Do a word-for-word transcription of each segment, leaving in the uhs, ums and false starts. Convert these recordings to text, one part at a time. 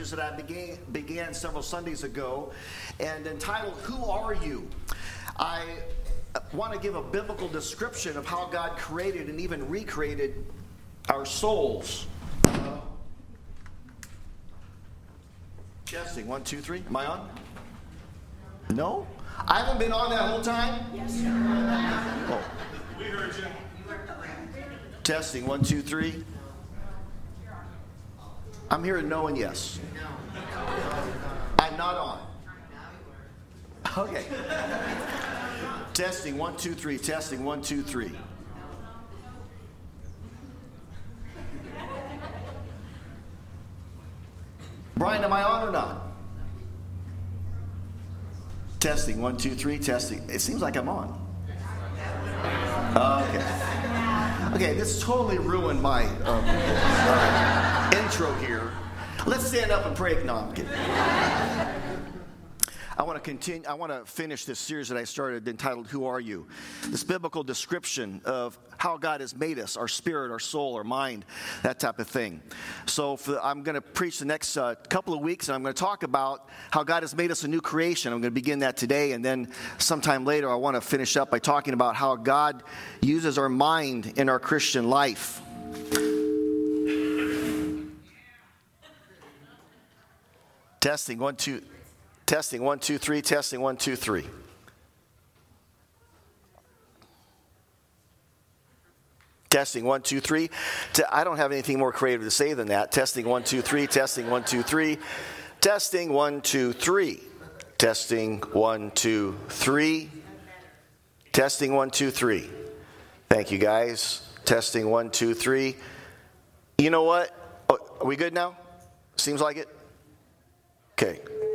That I began, began several Sundays ago, and entitled, Who Are You? I want to give a biblical description of how God created and even recreated our souls. Testing, one, two, three. Am I on? No? I haven't been on that whole time? Yes, sir. Oh. We heard you. Testing, one, two, three. I'm hearing no and yes. I'm not on. Okay. Testing, one, two, three. Testing, one, two, three. Brian, am I on or not? Testing, one, two, three. Testing. It seems like I'm on. Okay. Okay, this totally ruined my um, uh, intro here. Let's stand up and pray. No, I'm kidding. I want to continue. I want to finish this series that I started entitled, Who Are You? This biblical description of how God has made us, our spirit, our soul, our mind, that type of thing. So for, I'm going to preach the next uh, couple of weeks, and I'm going to talk about how God has made us a new creation. I'm going to begin that today, and then sometime later I want to finish up by talking about how God uses our mind in our Christian life. Testing, one, two. Testing, one, two, three. Testing, one, two, three. Testing, one, two, three. I don't have anything more creative to say than that. Testing, one, two, three. Testing, one, two, three. Testing, one, two, three. Testing, one, two, three. Testing, one, two, three. Thank you, guys. Testing, one, two, three. You know what? Oh, are we good now? Seems like it? Okay.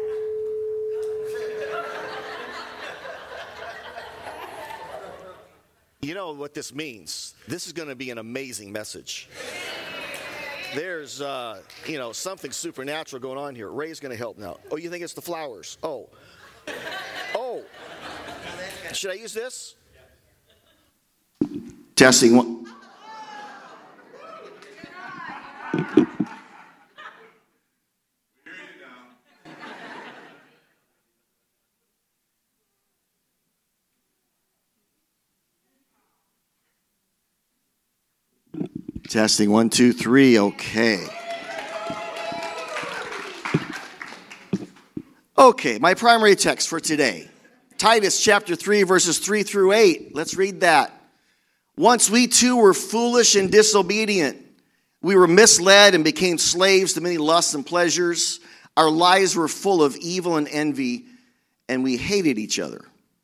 You know what this means. This is going to be an amazing message. There's, uh, you know, something supernatural going on here. Ray's going to help now. Oh, you think it's the flowers? Oh. Oh. Should I use this? Testing one. Testing, one, two, three, okay. Okay, my primary text for today. Titus chapter three, verses three through eight. Let's read that. Once we too were foolish and disobedient. We were misled and became slaves to many lusts and pleasures. Our lives were full of evil and envy, and we hated each other.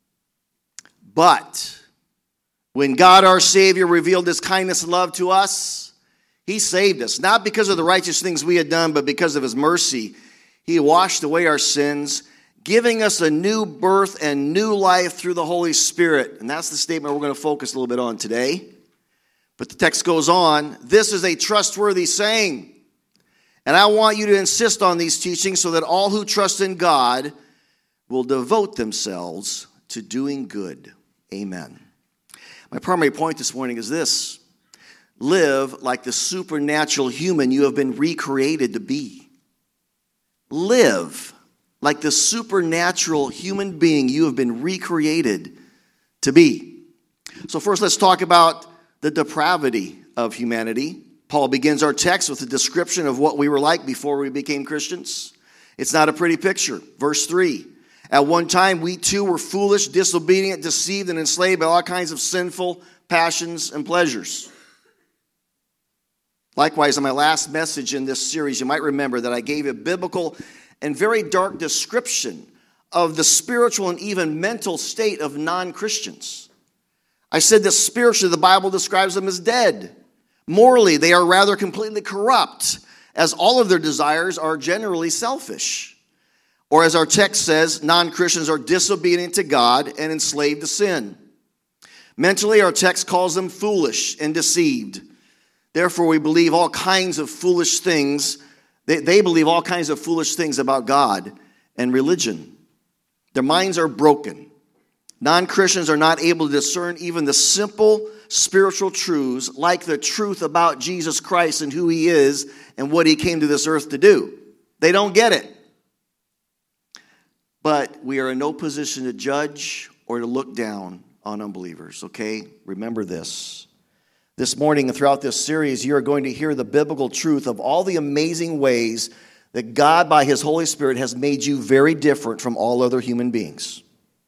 But when God our Savior revealed his kindness and love to us, he saved us, not because of the righteous things we had done, but because of his mercy. He washed away our sins, giving us a new birth and new life through the Holy Spirit. And that's the statement we're going to focus a little bit on today. But the text goes on, this is a trustworthy saying. And I want you to insist on these teachings so that all who trust in God will devote themselves to doing good. Amen. My primary point this morning is this. Live like the supernatural human you have been recreated to be. Live like the supernatural human being you have been recreated to be. So first let's talk about the depravity of humanity. Paul begins our text with a description of what we were like before we became Christians. It's not a pretty picture. Verse three. At one time, we too were foolish, disobedient, deceived, and enslaved by all kinds of sinful passions and pleasures. Likewise, in my last message in this series, you might remember that I gave a biblical and very dark description of the spiritual and even mental state of non-Christians. I said that spiritually, the Bible describes them as dead. Morally, they are rather completely corrupt, as all of their desires are generally selfish. Or as our text says, non-Christians are disobedient to God and enslaved to sin. Mentally, our text calls them foolish and deceived. Therefore, we believe all kinds of foolish things. They, they believe all kinds of foolish things about God and religion. Their minds are broken. Non-Christians are not able to discern even the simple spiritual truths like the truth about Jesus Christ and who he is and what he came to this earth to do. They don't get it. But we are in no position to judge or to look down on unbelievers, okay? Remember this. This morning and throughout this series, you are going to hear the biblical truth of all the amazing ways that God, by His Holy Spirit, has made you very different from all other human beings.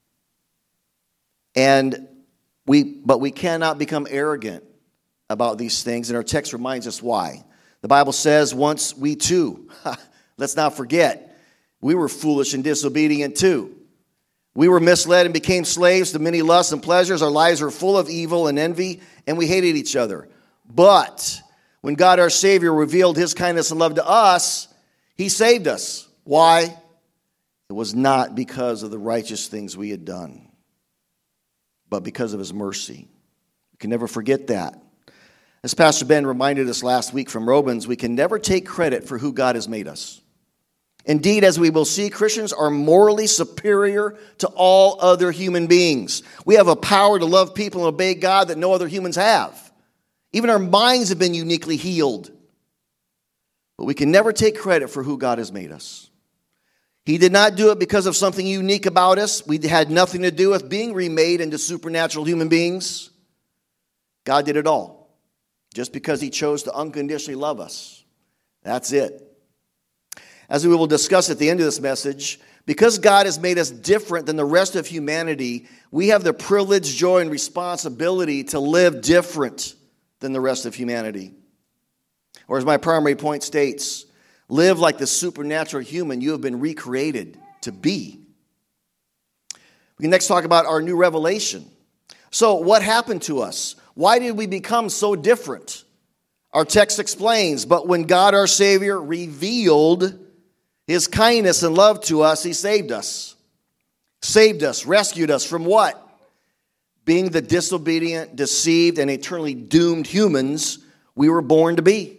And we, but we cannot become arrogant about these things, and our text reminds us why. The Bible says, once we too, let's not forget, we were foolish and disobedient too. We were misled and became slaves to many lusts and pleasures. Our lives were full of evil and envy, and we hated each other. But when God our Savior revealed His kindness and love to us, He saved us. Why? It was not because of the righteous things we had done, but because of His mercy. We can never forget that. As Pastor Ben reminded us last week from Romans, we can never take credit for who God has made us. Indeed, as we will see, Christians are morally superior to all other human beings. We have a power to love people and obey God that no other humans have. Even our minds have been uniquely healed. But we can never take credit for who God has made us. He did not do it because of something unique about us. We had nothing to do with being remade into supernatural human beings. God did it all. Just because He chose to unconditionally love us. That's it. As we will discuss at the end of this message, because God has made us different than the rest of humanity, we have the privilege, joy, and responsibility to live different than the rest of humanity. Or as my primary point states, live like the supernatural human you have been recreated to be. We can next talk about our new revelation. So what happened to us? Why did we become so different? Our text explains, but when God our Savior revealed His kindness and love to us, He saved us. Saved us, rescued us from what? Being the disobedient, deceived, and eternally doomed humans we were born to be.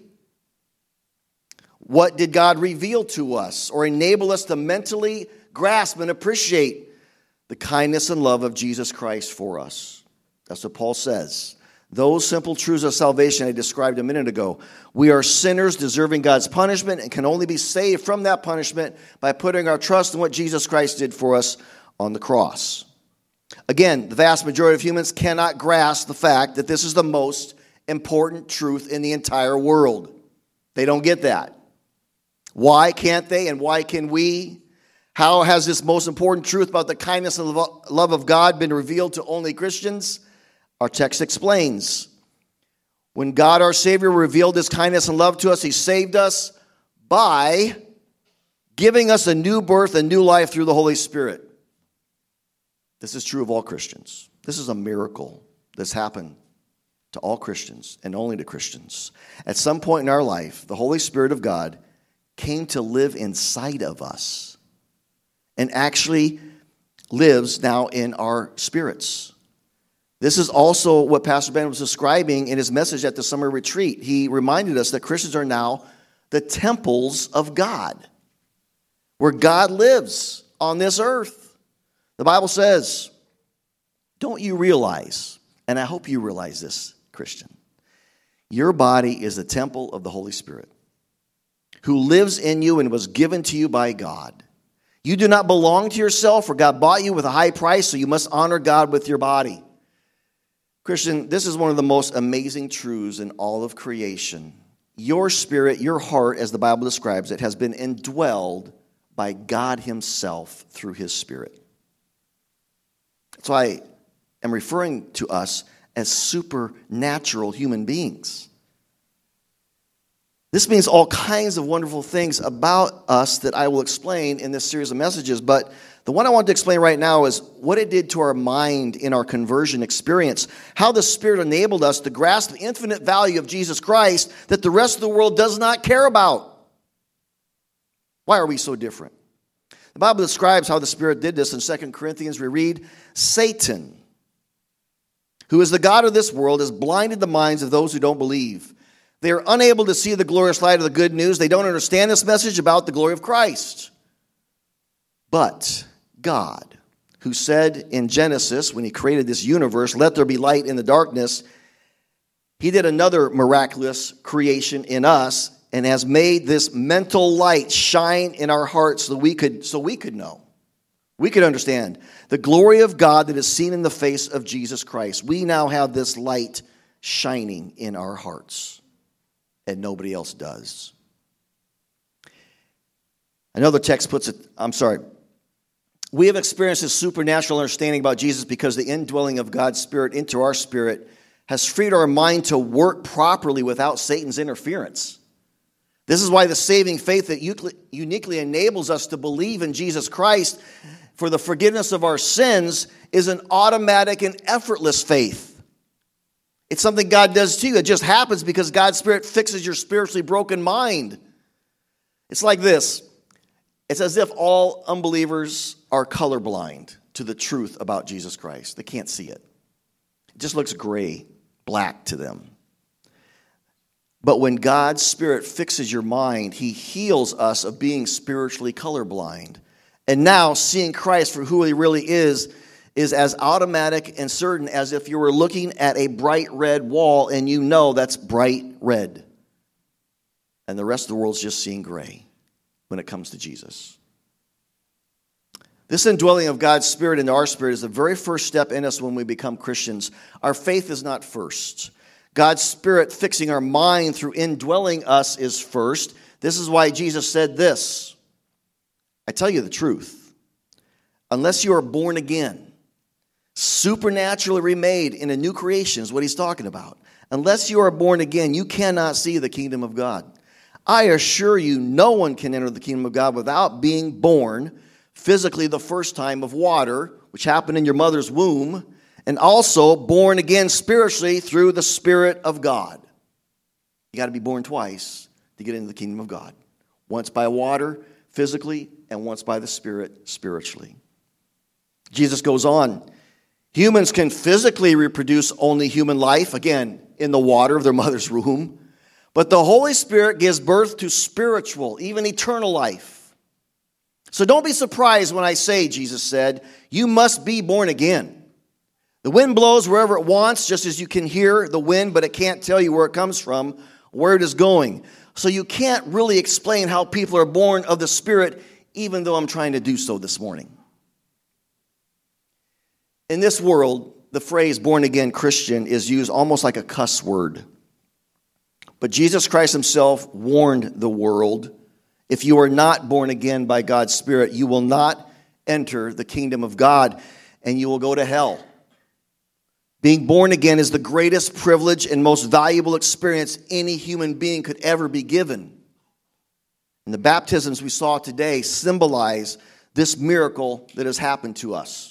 What did God reveal to us or enable us to mentally grasp and appreciate? The kindness and love of Jesus Christ for us. That's what Paul says. Those simple truths of salvation I described a minute ago. We are sinners deserving God's punishment and can only be saved from that punishment by putting our trust in what Jesus Christ did for us on the cross. Again, the vast majority of humans cannot grasp the fact that this is the most important truth in the entire world. They don't get that. Why can't they and why can we? How has this most important truth about the kindness and love of God been revealed to only Christians? Our text explains. When God our Savior revealed His kindness and love to us, He saved us by giving us a new birth and new life through the Holy Spirit. This is true of all Christians. This is a miracle that's happened to all Christians and only to Christians. At some point in our life, the Holy Spirit of God came to live inside of us and actually lives now in our spirits. This is also what Pastor Ben was describing in his message at the summer retreat. He reminded us that Christians are now the temples of God, where God lives on this earth. The Bible says, don't you realize, and I hope you realize this, Christian, your body is the temple of the Holy Spirit, who lives in you and was given to you by God. You do not belong to yourself, for God bought you with a high price, so you must honor God with your body. Christian, this is one of the most amazing truths in all of creation. Your spirit, your heart, as the Bible describes it, has been indwelled by God Himself through His Spirit. That's why I am referring to us as supernatural human beings. This means all kinds of wonderful things about us that I will explain in this series of messages, but the one I want to explain right now is what it did to our mind in our conversion experience, how the Spirit enabled us to grasp the infinite value of Jesus Christ that the rest of the world does not care about. Why are we so different? The Bible describes how the Spirit did this in Second Corinthians. We read, Satan, who is the god of this world, has blinded the minds of those who don't believe. They are unable to see the glorious light of the good news. They don't understand this message about the glory of Christ. But God, who said in Genesis, when He created this universe, let there be light in the darkness, He did another miraculous creation in us, and has made this mental light shine in our hearts so we could, so we could know. We could understand the glory of God that is seen in the face of Jesus Christ. We now have this light shining in our hearts, and nobody else does. Another text puts it, I'm sorry. We have experienced this supernatural understanding about Jesus because the indwelling of God's Spirit into our spirit has freed our mind to work properly without Satan's interference. This is why the saving faith that uniquely enables us to believe in Jesus Christ for the forgiveness of our sins is an automatic and effortless faith. It's something God does to you. It just happens because God's Spirit fixes your spiritually broken mind. It's like this. It's as if all unbelievers are colorblind to the truth about Jesus Christ. They can't see it. It just looks gray, black to them. But when God's Spirit fixes your mind, He heals us of being spiritually colorblind. And now, seeing Christ for who He really is, is as automatic and certain as if you were looking at a bright red wall and you know that's bright red. And the rest of the world's just seeing gray when it comes to Jesus. This indwelling of God's Spirit into our spirit is the very first step in us when we become Christians. Our faith is not first. God's Spirit fixing our mind through indwelling us is first. This is why Jesus said this. I tell you the truth. Unless you are born again, supernaturally remade in a new creation is what He's talking about. Unless you are born again, you cannot see the kingdom of God. I assure you, no one can enter the kingdom of God without being born physically the first time of water, which happened in your mother's womb, and also born again spiritually through the Spirit of God. You got to be born twice to get into the kingdom of God. Once by water, physically, and once by the Spirit, spiritually. Jesus goes on. Humans can physically reproduce only human life, again, in the water of their mother's womb. But the Holy Spirit gives birth to spiritual, even eternal life. So don't be surprised when I say, Jesus said, you must be born again. The wind blows wherever it wants, just as you can hear the wind, but it can't tell you where it comes from, where it is going. So you can't really explain how people are born of the Spirit, even though I'm trying to do so this morning. In this world, the phrase born-again Christian is used almost like a cuss word. But Jesus Christ Himself warned the world, if you are not born again by God's Spirit, you will not enter the kingdom of God, and you will go to hell. Being born again is the greatest privilege and most valuable experience any human being could ever be given. And the baptisms we saw today symbolize this miracle that has happened to us.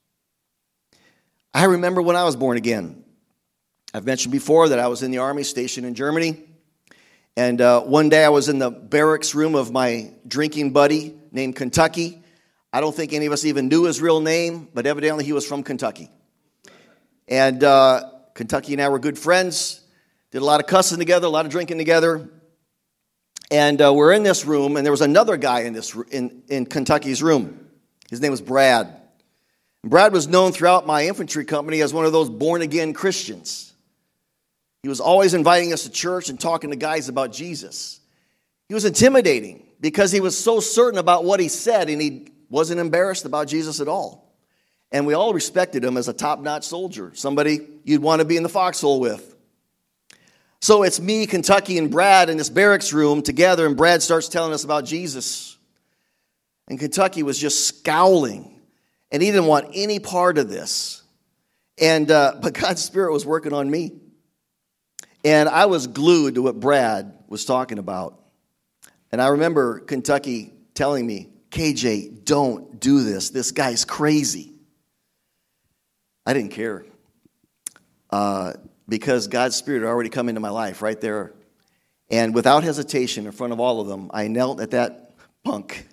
I remember when I was born again. I've mentioned before that I was in the army stationed in Germany. And uh, one day I was in the barracks room of my drinking buddy named Kentucky. I don't think any of us even knew his real name, but evidently he was from Kentucky. And uh, Kentucky and I were good friends, did a lot of cussing together, a lot of drinking together. And uh, we're in this room, and there was another guy in this in, in Kentucky's room. His name was Brad. And Brad was known throughout my infantry company as one of those born-again Christians. He was always inviting us to church and talking to guys about Jesus. He was intimidating because he was so certain about what he said, and he wasn't embarrassed about Jesus at all. And we all respected him as a top-notch soldier, somebody you'd want to be in the foxhole with. So it's me, Kentucky, and Brad in this barracks room together, and Brad starts telling us about Jesus. And Kentucky was just scowling, and he didn't want any part of this. And uh, but God's Spirit was working on me. And I was glued to what Brad was talking about. And I remember Kentucky telling me, K J, don't do this. This guy's crazy. I didn't care. Uh, because God's Spirit had already come into my life right there. And without hesitation, in front of all of them, I knelt at that punk.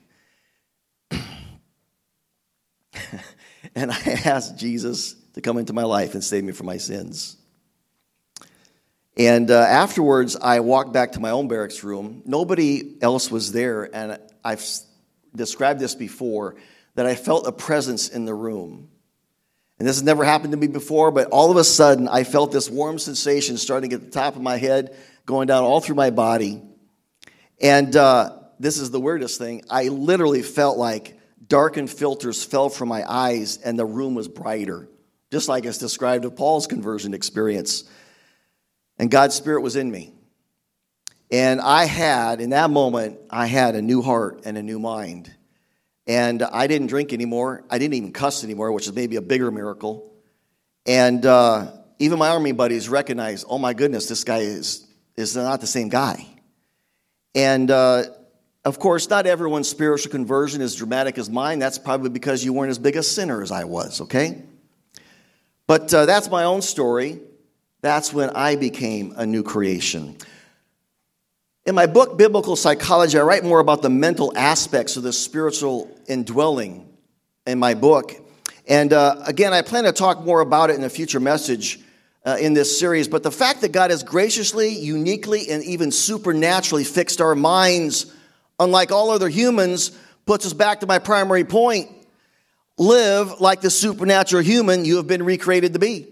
And I asked Jesus to come into my life and save me from my sins. And uh, afterwards, I walked back to my own barracks room. Nobody else was there, and I've described this before, that I felt a presence in the room. And this has never happened to me before, but all of a sudden, I felt this warm sensation starting at the top of my head, going down all through my body. And uh, this is the weirdest thing. I literally felt like darkened filters fell from my eyes and the room was brighter, just like it's described of Paul's conversion experience. And God's Spirit was in me. And I had, in that moment, I had a new heart and a new mind. And I didn't drink anymore. I didn't even cuss anymore, which is maybe a bigger miracle. And uh, even my army buddies recognized, oh my goodness, this guy is, is not the same guy. And uh, of course, not everyone's spiritual conversion is dramatic as mine. That's probably because you weren't as big a sinner as I was, okay? But uh, that's my own story. That's when I became a new creation. In my book, Biblical Psychology, I write more about the mental aspects of the spiritual indwelling in my book. And uh, again, I plan to talk more about it in a future message uh, in this series. But the fact that God has graciously, uniquely, and even supernaturally fixed our minds, unlike all other humans, puts us back to my primary point. Live like the supernatural human you have been recreated to be.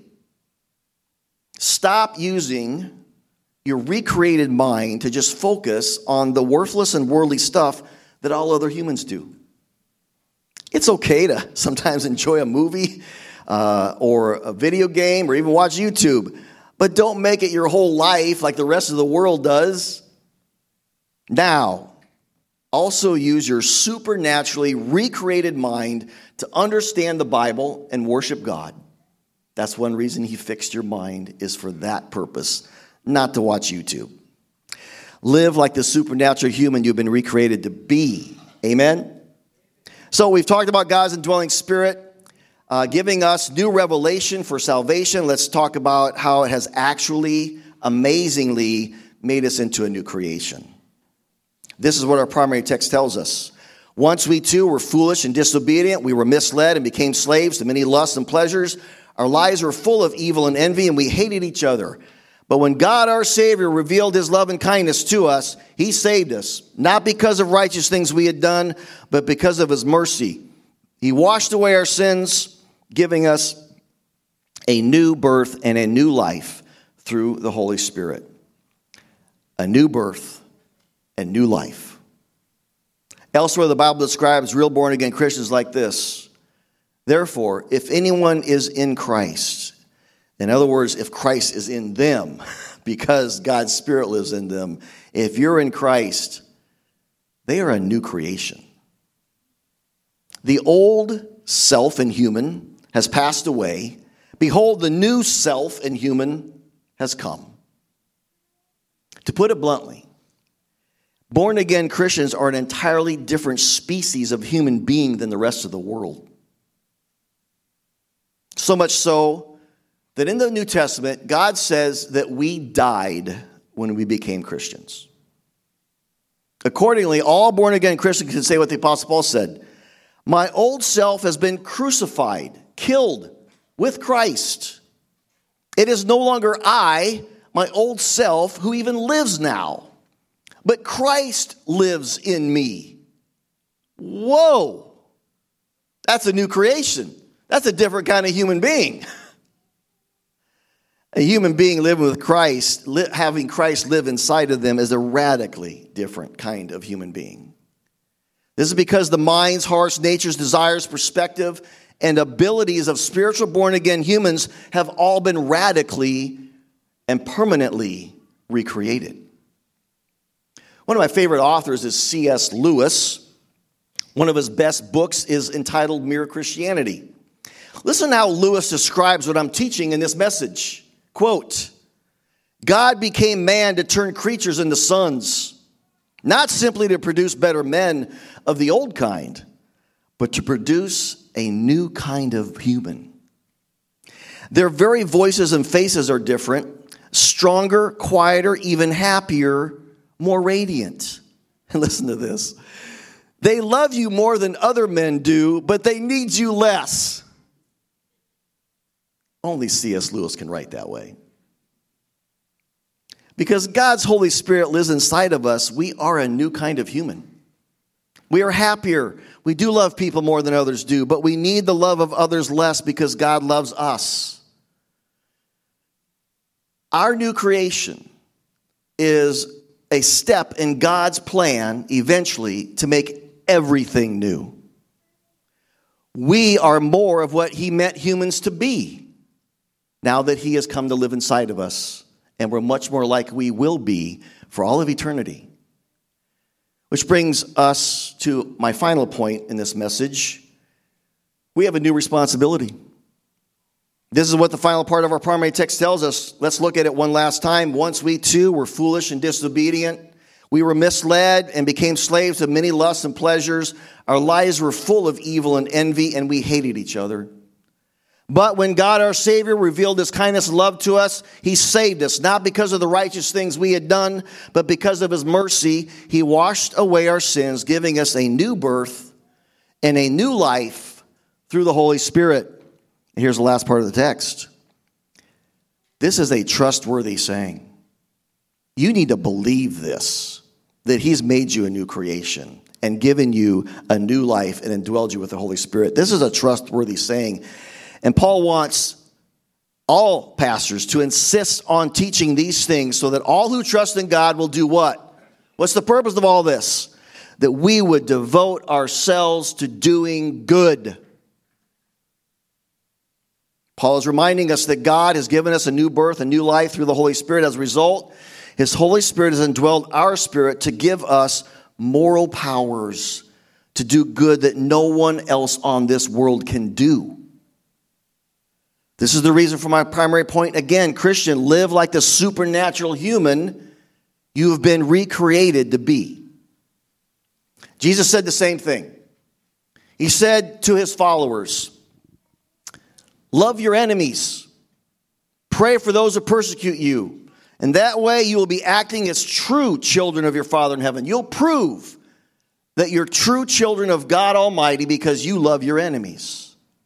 Stop using your recreated mind to just focus on the worthless and worldly stuff that all other humans do. It's okay to sometimes enjoy a movie uh, or a video game or even watch YouTube, but don't make it your whole life like the rest of the world does. Now, also use your supernaturally recreated mind to understand the Bible and worship God. That's one reason He fixed your mind, is for that purpose, not to watch YouTube. Live like the supernatural human you've been recreated to be. Amen? So we've talked about God's indwelling Spirit uh, giving us new revelation for salvation. Let's talk about how it has actually, amazingly, made us into a new creation. This is what our primary text tells us. Once we too were foolish and disobedient, we were misled and became slaves to many lusts and pleasures. Our lives were full of evil and envy, and we hated each other. But when God our Savior revealed His love and kindness to us, He saved us, not because of righteous things we had done, but because of His mercy. He washed away our sins, giving us a new birth and a new life through the Holy Spirit. A new birth and new life. Elsewhere, the Bible describes real born-again Christians like this. Therefore, if anyone is in Christ, in other words, if Christ is in them, because God's Spirit lives in them, if you're in Christ, they are a new creation. The old self and human has passed away. Behold, the new self and human has come. To put it bluntly, born-again Christians are an entirely different species of human being than the rest of the world. So much so that in the New Testament, God says that we died when we became Christians. Accordingly, all born-again Christians can say what the Apostle Paul said. My old self has been crucified, killed with Christ. It is no longer I, my old self, who even lives now, but Christ lives in me. Whoa! That's a new creation. That's a different kind of human being. A human being living with Christ, li- having Christ live inside of them, is a radically different kind of human being. This is because the minds, hearts, natures, desires, perspective, and abilities of spiritual born-again humans have all been radically and permanently recreated. One of my favorite authors is C S Lewis. One of his best books is entitled Mere Christianity. Listen how Lewis describes what I'm teaching in this message. Quote, God became man to turn creatures into sons, not simply to produce better men of the old kind, but to produce a new kind of human. Their very voices and faces are different, stronger, quieter, even happier, more radiant. And listen to this. They love you more than other men do, but they need you less. Only C S Lewis can write that way. Because God's Holy Spirit lives inside of us, we are a new kind of human. We are happier. We do love people more than others do, but we need the love of others less because God loves us. Our new creation is a step in God's plan eventually to make everything new. We are more of what he meant humans to be now that he has come to live inside of us, and we're much more like we will be for all of eternity. Which brings us to my final point in this message. We have a new responsibility. This is what the final part of our primary text tells us. Let's look at it one last time. Once we too were foolish and disobedient. We were misled and became slaves of many lusts and pleasures. Our lives were full of evil and envy, and we hated each other. But when God our Savior revealed his kindness and love to us, he saved us, not because of the righteous things we had done, but because of his mercy. He washed away our sins, giving us a new birth and a new life through the Holy Spirit. Here's the last part of the text. This is a trustworthy saying. You need to believe this, that he's made you a new creation and given you a new life and indwelled you with the Holy Spirit. This is a trustworthy saying. And Paul wants all pastors to insist on teaching these things so that all who trust in God will do what? What's the purpose of all this? That we would devote ourselves to doing good. Paul is reminding us that God has given us a new birth, a new life through the Holy Spirit. As a result, his Holy Spirit has indwelled our spirit to give us moral powers to do good that no one else on this world can do. This is the reason for my primary point. Again, Christian, live like the supernatural human you have been recreated to be. Jesus said the same thing. He said to his followers, love your enemies. Pray for those who persecute you. And that way you will be acting as true children of your Father in heaven. You'll prove that you're true children of God Almighty because you love your enemies.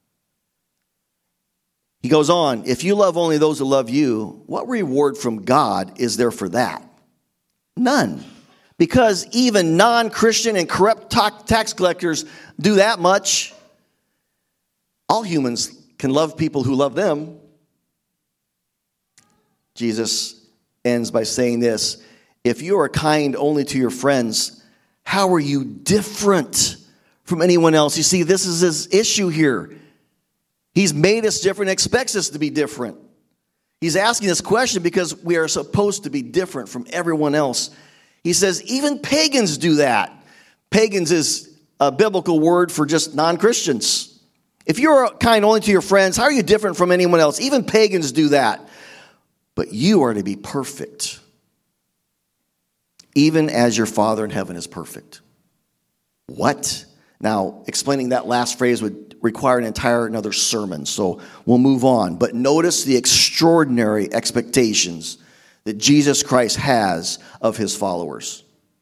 He goes on, if you love only those who love you, what reward from God is there for that? None. Because even non-Christian and corrupt tax collectors do that much. All humans can love people who love them. Jesus ends by saying this, if you are kind only to your friends, how are you different from anyone else? You see, this is his issue here. He's made us different, expects us to be different. He's asking this question because we are supposed to be different from everyone else. He says, even pagans do that. Pagans is a biblical word for just non-Christians. If you're kind only to your friends, how are you different from anyone else? Even pagans do that. But you are to be perfect, even as your Father in heaven is perfect. What? Now, explaining that last phrase would require an entire another sermon, so we'll move on. But notice the extraordinary expectations that Jesus Christ has of his followers.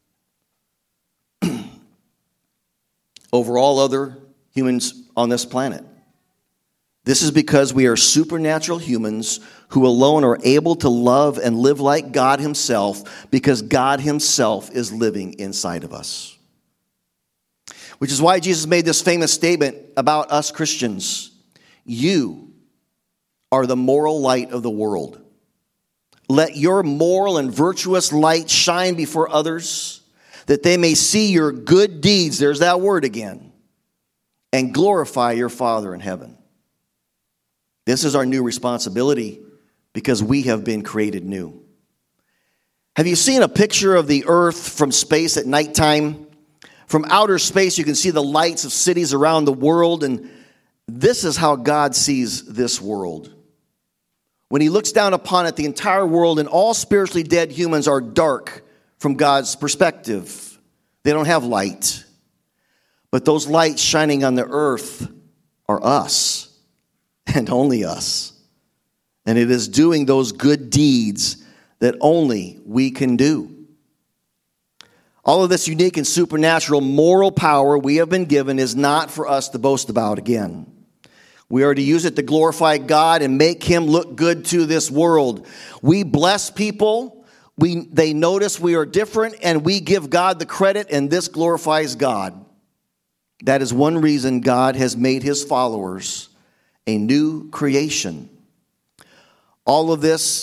Over all other humans on this planet. This is because we are supernatural humans who alone are able to love and live like God himself because God himself is living inside of us. Which is why Jesus made this famous statement about us Christians. You are the moral light of the world. Let your moral and virtuous light shine before others, that they may see your good deeds, there's that word again, and glorify your Father in heaven. This is our new responsibility because we have been created new. Have you seen a picture of the earth from space at nighttime? From outer space, you can see the lights of cities around the world, and this is how God sees this world. When he looks down upon it, the entire world and all spiritually dead humans are dark from God's perspective. They don't have light. But those lights shining on the earth are us. And only us. And it is doing those good deeds that only we can do. All of this unique and supernatural moral power we have been given is not for us to boast about again. We are to use it to glorify God and make him look good to this world. We bless people. We, they notice we are different, and we give God the credit, and this glorifies God. That is one reason God has made his followers a new creation. All of this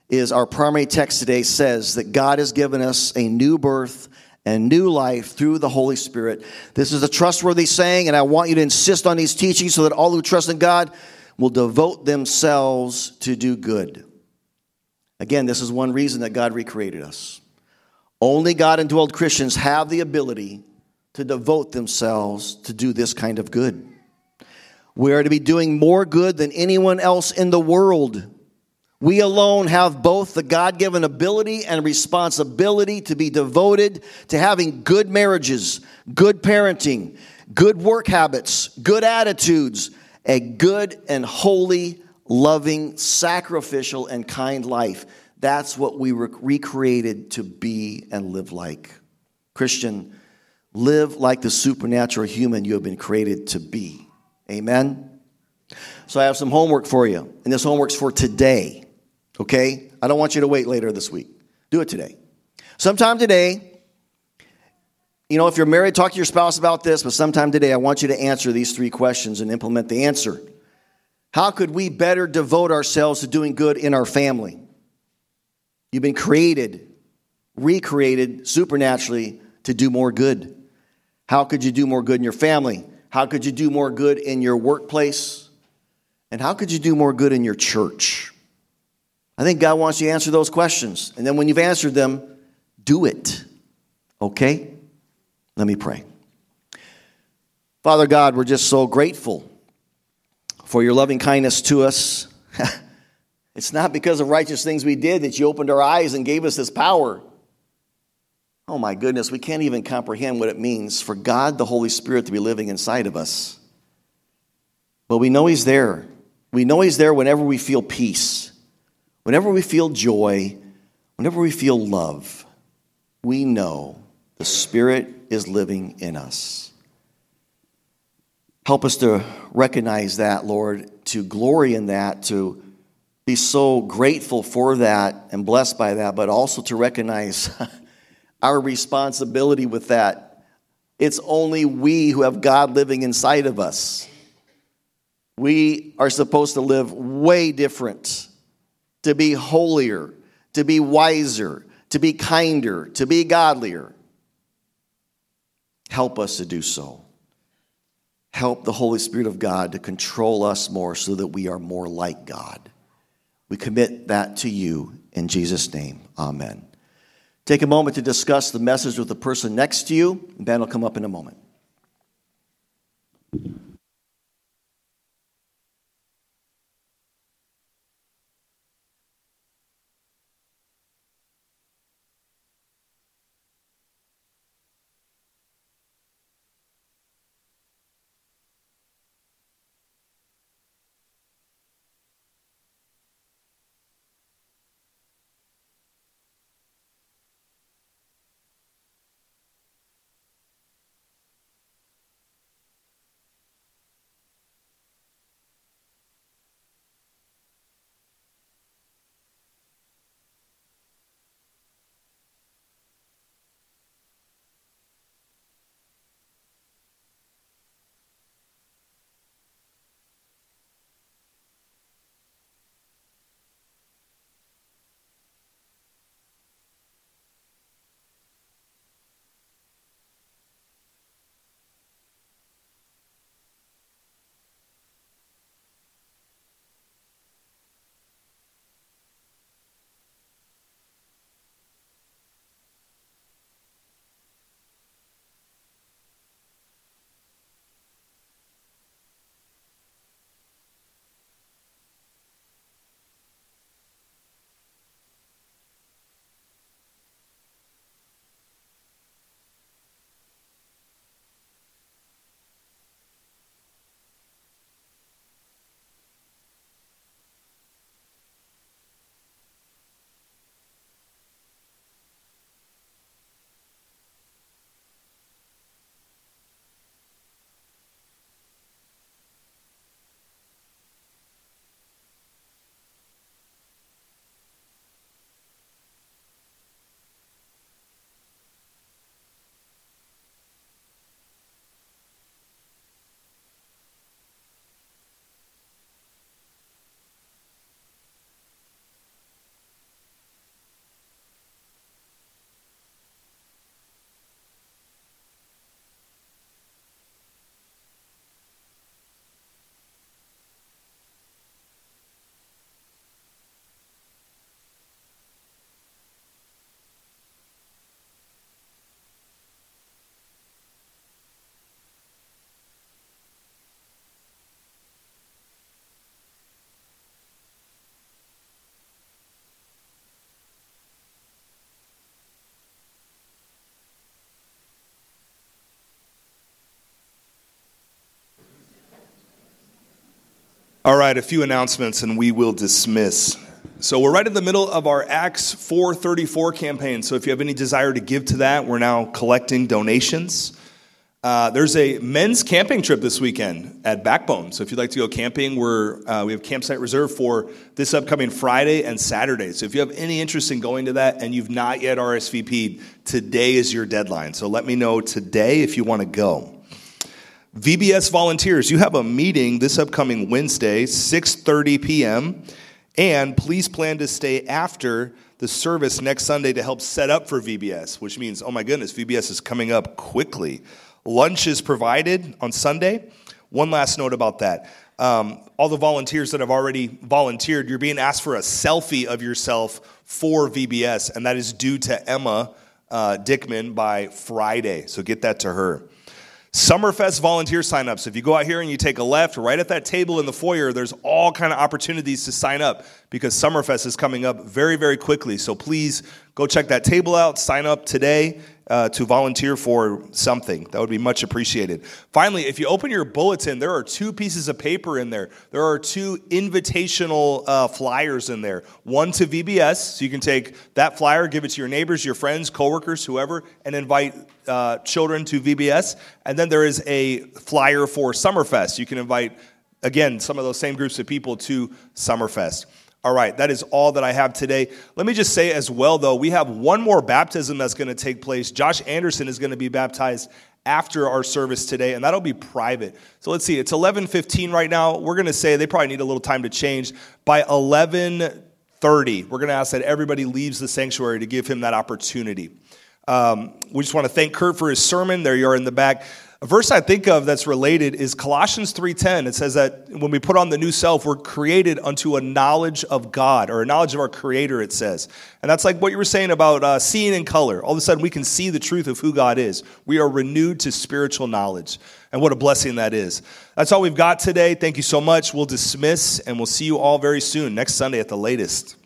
is our primary text today says that God has given us a new birth and new life through the Holy Spirit. This is a trustworthy saying, and I want you to insist on these teachings so that all who trust in God will devote themselves to do good. Again, this is one reason that God recreated us. Only God-indwelled Christians have the ability to devote themselves to do this kind of good. We are to be doing more good than anyone else in the world. We alone have both the God-given ability and responsibility to be devoted to having good marriages, good parenting, good work habits, good attitudes, a good and holy, loving, sacrificial, and kind life. That's what we were recreated to be and live like. Christian, live like the supernatural human you have been created to be. Amen? So I have some homework for you, and this homework's for today. Okay? I don't want you to wait later this week. Do it today. Sometime today, you know, if you're married, talk to your spouse about this, but sometime today I want you to answer these three questions and implement the answer. How could we better devote ourselves to doing good in our family? You've been created, recreated supernaturally to do more good. How could you do more good in your family? How could you do more good in your workplace? And how could you do more good in your church? I think God wants you to answer those questions. And then when you've answered them, do it. Okay? Let me pray. Father God, we're just so grateful for your loving kindness to us. It's not because of righteous things we did that you opened our eyes and gave us this power. Oh my goodness, we can't even comprehend what it means for God, the Holy Spirit, to be living inside of us. But we know He's there. We know He's there whenever we feel peace. Whenever we feel joy, whenever we feel love, we know the Spirit is living in us. Help us to recognize that, Lord, to glory in that, to be so grateful for that and blessed by that, but also to recognize our responsibility with that. It's only we who have God living inside of us. We are supposed to live way different, to be holier, to be wiser, to be kinder, to be godlier. Help us to do so. Help the Holy Spirit of God to control us more so that we are more like God. We commit that to you in Jesus' name. Amen. Take a moment to discuss the message with the person next to you. Ben will come up in a moment. All right, a few announcements and we will dismiss. So we're right in the middle of our Acts four thirty-four campaign. So if you have any desire to give to that, we're now collecting donations. Uh, there's a men's camping trip this weekend at Backbone. So if you'd like to go camping, we're uh, we have campsite reserved for this upcoming Friday and Saturday. So if you have any interest in going to that and you've not yet R S V P'd, today is your deadline. So let me know today if you want to go. V B S volunteers, you have a meeting this upcoming Wednesday, six thirty p.m., and please plan to stay after the service next Sunday to help set up for V B S, which means, oh my goodness, V B S is coming up quickly. Lunch is provided on Sunday. One last note about that. Um, all the volunteers that have already volunteered, you're being asked for a selfie of yourself for V B S, and that is due to Emma uh, Dickman by Friday, so get that to her. Summerfest volunteer signups. If you go out here and you take a left, right at that table in the foyer, there's all kind of opportunities to sign up because Summerfest is coming up very, very quickly. So please go check that table out, sign up today uh, to volunteer for something. That would be much appreciated. Finally, if you open your bulletin, there are two pieces of paper in there. There are two invitational uh, flyers in there. One to V B S, so you can take that flyer, give it to your neighbors, your friends, coworkers, whoever, and invite Uh, children to V B S, and then there is a flyer for Summerfest. You can invite, again, some of those same groups of people to Summerfest. All right, that is all that I have today. Let me just say as well, though, we have one more baptism that's going to take place. Josh Anderson is going to be baptized after our service today, and that'll be private. So let's see, it's eleven fifteen right now. We're going to say they probably need a little time to change. By eleven thirty, we're going to ask that everybody leaves the sanctuary to give him that opportunity. Um, we just want to thank Kurt for his sermon. There you are in the back. A verse I think of that's related is Colossians three ten. It says that when we put on the new self, we're created unto a knowledge of God, or a knowledge of our Creator, it says. And that's like what you were saying about uh, seeing in color. All of a sudden, we can see the truth of who God is. We are renewed to spiritual knowledge. And what a blessing that is. That's all we've got today. Thank you so much. We'll dismiss, and we'll see you all very soon, next Sunday at the latest.